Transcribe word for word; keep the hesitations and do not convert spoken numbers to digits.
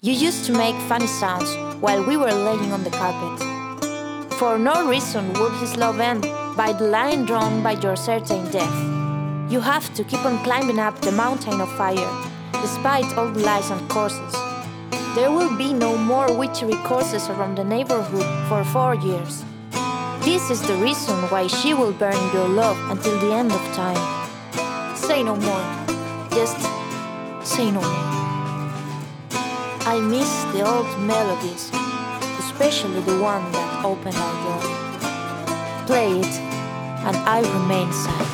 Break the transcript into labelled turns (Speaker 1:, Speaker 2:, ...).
Speaker 1: You used to make funny sounds while we were laying on the carpet. For no reason would his love end by the line drawn by your certain death. You have to keep on climbing up the mountain of fire, despite all the lies and curses. There will be no more witchery courses around the neighborhood for four years. This is the reason why she will burn your love until the end of time. Say no more. Just say no more. I miss the old melodies, especially the one that opened our door. Play it, and I remain sad.